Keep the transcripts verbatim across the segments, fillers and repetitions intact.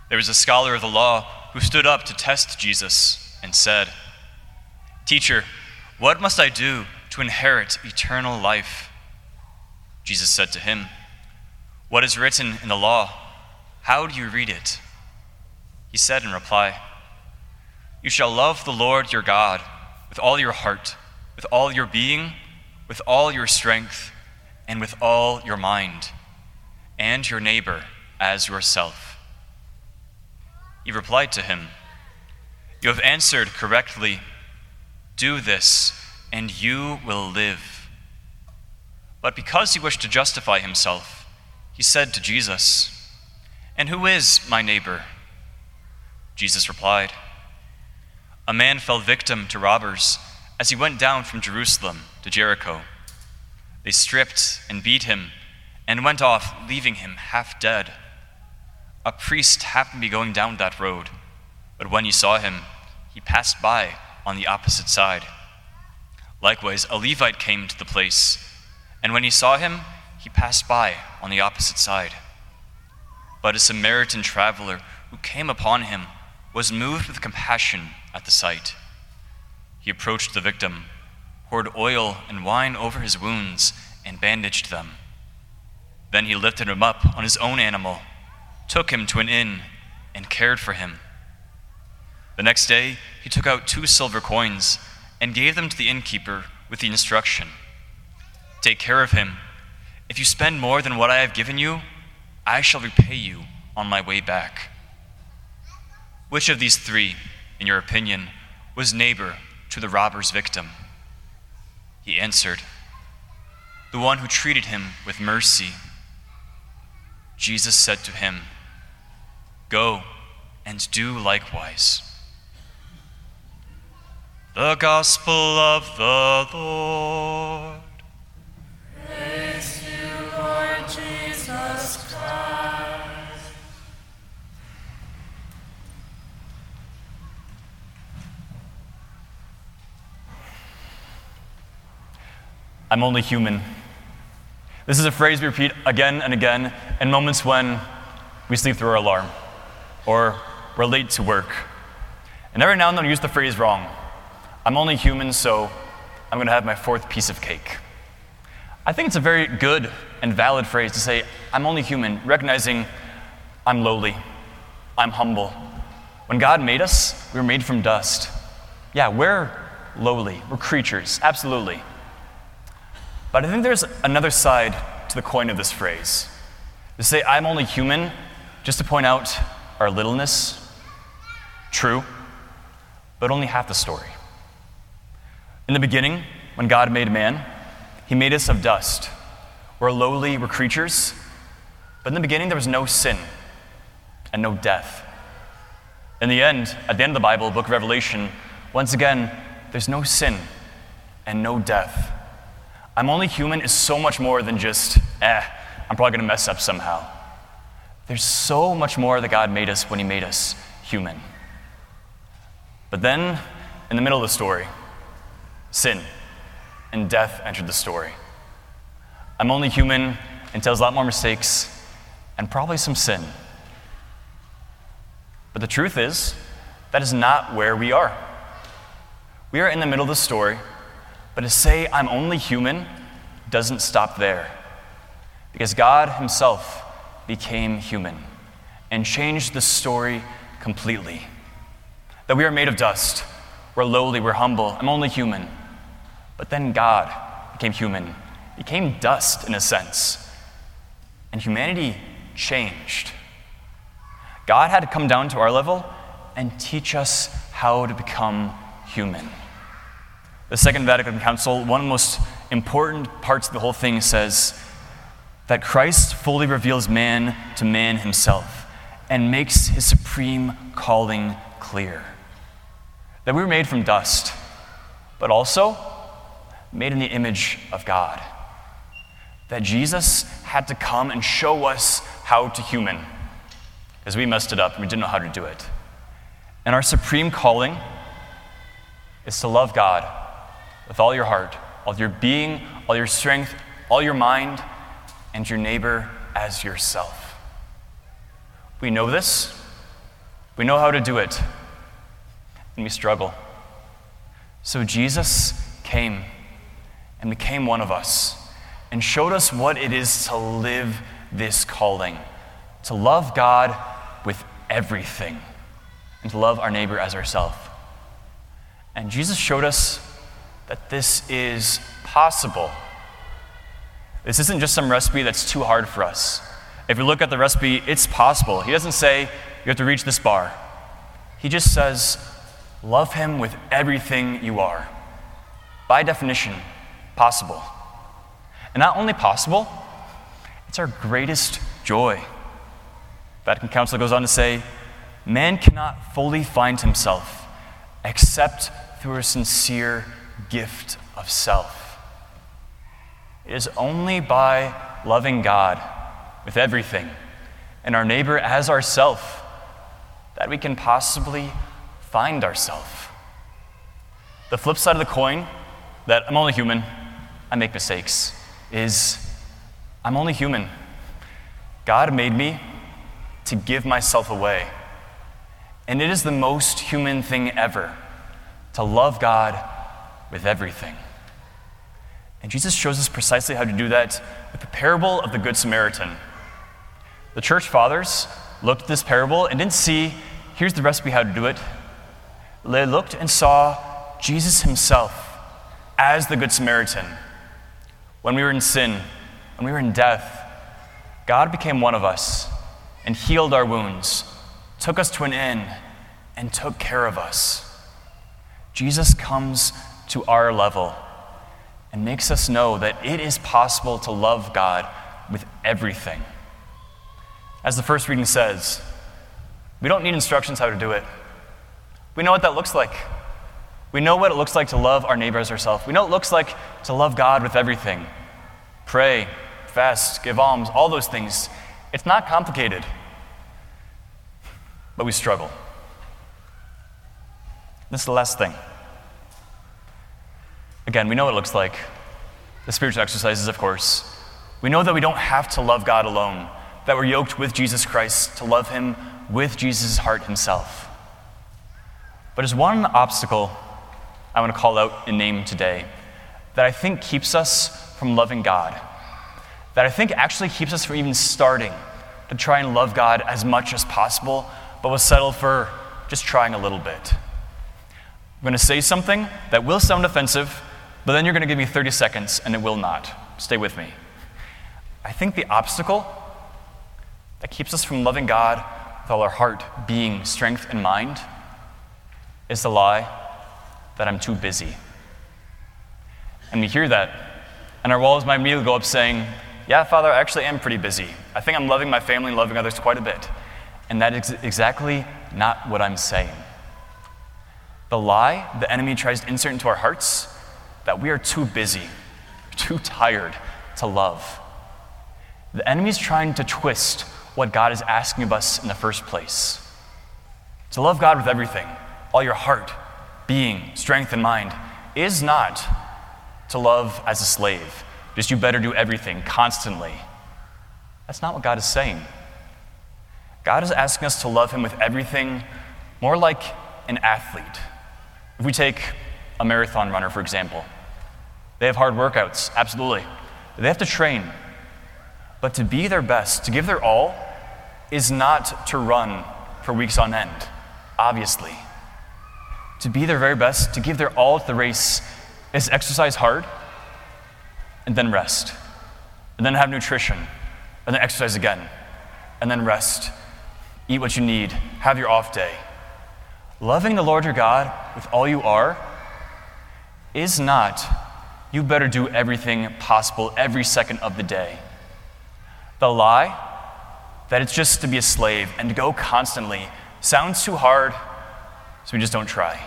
There was a scholar of the law who stood up to test Jesus and said, "Teacher, what must I do to inherit eternal life?" Jesus said to him, "What is written in the law? How do you read it?" He said in reply, "You shall love the Lord your God with all your heart, with all your being, with all your strength, and with all your mind, and your neighbor as yourself." He replied to him, "You have answered correctly. Do this, and you will live." But because he wished to justify himself, he said to Jesus, "And who is my neighbor?" Jesus replied, "A man fell victim to robbers as he went down from Jerusalem to Jericho. They stripped and beat him and went off, leaving him half dead. A priest happened to be going down that road, but when he saw him, he passed by on the opposite side. Likewise, a Levite came to the place, and when he saw him, he passed by on the opposite side. But a Samaritan traveler who came upon him was moved with compassion at the sight. He approached the victim, poured oil and wine over his wounds, and bandaged them. Then he lifted him up on his own animal, took him to an inn, and cared for him. The next day, he took out two silver coins and gave them to the innkeeper with the instruction, 'Take care of him. If you spend more than what I have given you, I shall repay you on my way back.' Which of these three, in your opinion, was neighbor to the robber's victim?" He answered, "The one who treated him with mercy." Jesus said to him, "Go and do likewise." The Gospel of the Lord. Praise to you, Lord Jesus Christ. I'm only human. This is a phrase we repeat again and again in moments when we sleep through our alarm or we're late to work. And every now and then we use the phrase wrong. I'm only human, so I'm going to have my fourth piece of cake. I think it's a very good and valid phrase to say, I'm only human, recognizing I'm lowly, I'm humble. When God made us, we were made from dust. Yeah, we're lowly, we're creatures, absolutely. But I think there's another side to the coin of this phrase. To say, I'm only human, just to point out our littleness, true, but only half the story. In the beginning, when God made man, he made us of dust. We're lowly, we're creatures, but in the beginning there was no sin and no death. In the end, at the end of the Bible, book of Revelation, once again, there's no sin and no death. I'm only human is so much more than just, eh, I'm probably going to mess up somehow. There's so much more that God made us when he made us human. But then, in the middle of the story, sin and death entered the story. I'm only human entails a lot more mistakes and probably some sin. But the truth is, that is not where we are. We are in the middle of the story, but to say I'm only human doesn't stop there. Because God himself became human and changed the story completely. That we are made of dust, we're lowly, we're humble, I'm only human. But then God became human, became dust in a sense, and humanity changed. God had to come down to our level and teach us how to become human. The Second Vatican Council, one of the most important parts of the whole thing, says that Christ fully reveals man to man himself and makes his supreme calling clear. That we were made from dust, but also made in the image of God. That Jesus had to come and show us how to human, because we messed it up and we didn't know how to do it. And our supreme calling is to love God with all your heart, all your being, all your strength, all your mind, and your neighbor as yourself. We know this We know how to do it, and we struggle. So Jesus came and became one of us and showed us what it is to live this calling, to love God with everything and to love our neighbor as ourselves. And Jesus showed us that this is possible. This isn't just some recipe that's too hard for us. If you look at the recipe, it's possible. He doesn't say you have to reach this bar. He just says, love him with everything you are. By definition, possible. And not only possible, it's our greatest joy. Vatican Council goes on to say, man cannot fully find himself except through a sincere gift of self. It is only by loving God with everything and our neighbor as ourself that we can possibly find ourselves. The flip side of the coin, that I'm only human, I make mistakes, is I'm only human. God made me to give myself away. And it is the most human thing ever to love God with everything. And Jesus shows us precisely how to do that with the parable of the Good Samaritan. The church fathers looked at this parable and didn't see, here's the recipe how to do it. They looked and saw Jesus himself as the Good Samaritan. When we were in sin, when we were in death, God became one of us and healed our wounds, took us to an inn, and took care of us. Jesus comes to our level and makes us know that it is possible to love God with everything. As the first reading says, we don't need instructions how to do it. We know what that looks like. We know what it looks like to love our neighbor as ourselves. We know what it looks like to love God with everything. Pray, fast, give alms, all those things. It's not complicated, but we struggle. This is the last thing. Again, we know what it looks like. The spiritual exercises, of course. We know that we don't have to love God alone, that we're yoked with Jesus Christ to love him with Jesus' heart himself. But there's one obstacle I want to call out and name today that I think keeps us from loving God, that I think actually keeps us from even starting to try and love God as much as possible, but will settle for just trying a little bit. I'm going to say something that will sound offensive, but then you're going to give me thirty seconds and it will not. Stay with me. I think the obstacle that keeps us from loving God with all our heart, being, strength, and mind is the lie that I'm too busy. And we hear that, and our walls might immediately go up saying, yeah, Father, I actually am pretty busy. I think I'm loving my family and loving others quite a bit. And that is exactly not what I'm saying. The lie the enemy tries to insert into our hearts, that we are too busy, too tired to love. The enemy's trying to twist what God is asking of us in the first place. To love God with everything, all your heart, being, strength, and mind, is not to love as a slave. Just you better do everything constantly. That's not what God is saying. God is asking us to love him with everything, more like an athlete. If we take a marathon runner, for example, they have hard workouts, absolutely. They have to train. But to be their best, to give their all, is not to run for weeks on end, obviously. To be their very best, to give their all to the race, is exercise hard, and then rest, and then have nutrition, and then exercise again, and then rest. Eat what you need, have your off day. Loving the Lord your God with all you are is not, you better do everything possible every second of the day. The lie that it's just to be a slave and to go constantly sounds too hard, so we just don't try.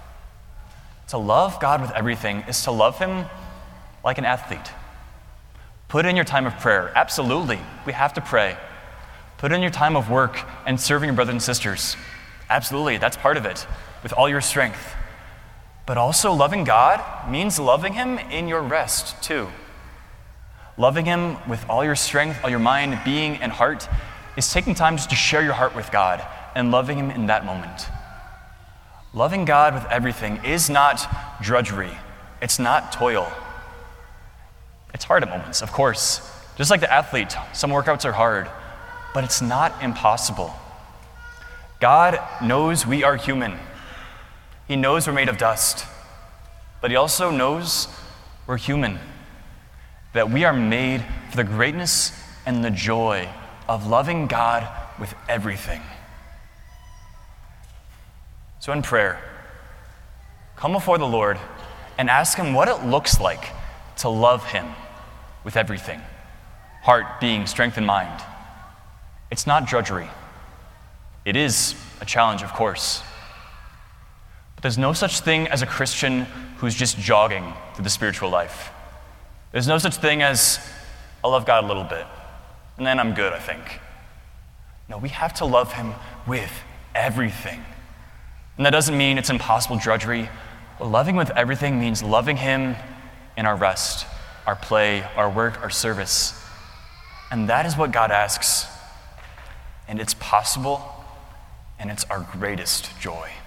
To love God with everything is to love him like an athlete. Put in your time of prayer. Absolutely, we have to pray. Put in your time of work and serving your brothers and sisters. Absolutely, that's part of it, with all your strength. But also loving God means loving him in your rest, too. Loving him with all your strength, all your mind, being, and heart is taking time just to share your heart with God and loving him in that moment. Loving God with everything is not drudgery. It's not toil. It's hard at moments, of course. Just like the athlete, some workouts are hard, but it's not impossible. God knows we are human. He knows we're made of dust, but he also knows we're human, that we are made for the greatness and the joy of loving God with everything. So in prayer, come before the Lord and ask him what it looks like to love him with everything. Heart, being, strength, and mind. It's not drudgery. It is a challenge, of course. But there's no such thing as a Christian who's just jogging through the spiritual life. There's no such thing as, I love God a little bit, and then I'm good, I think. No, we have to love him with everything. And that doesn't mean it's impossible drudgery. But loving with everything means loving him in our rest, our play, our work, our service. And that is what God asks. And it's possible, and it's our greatest joy.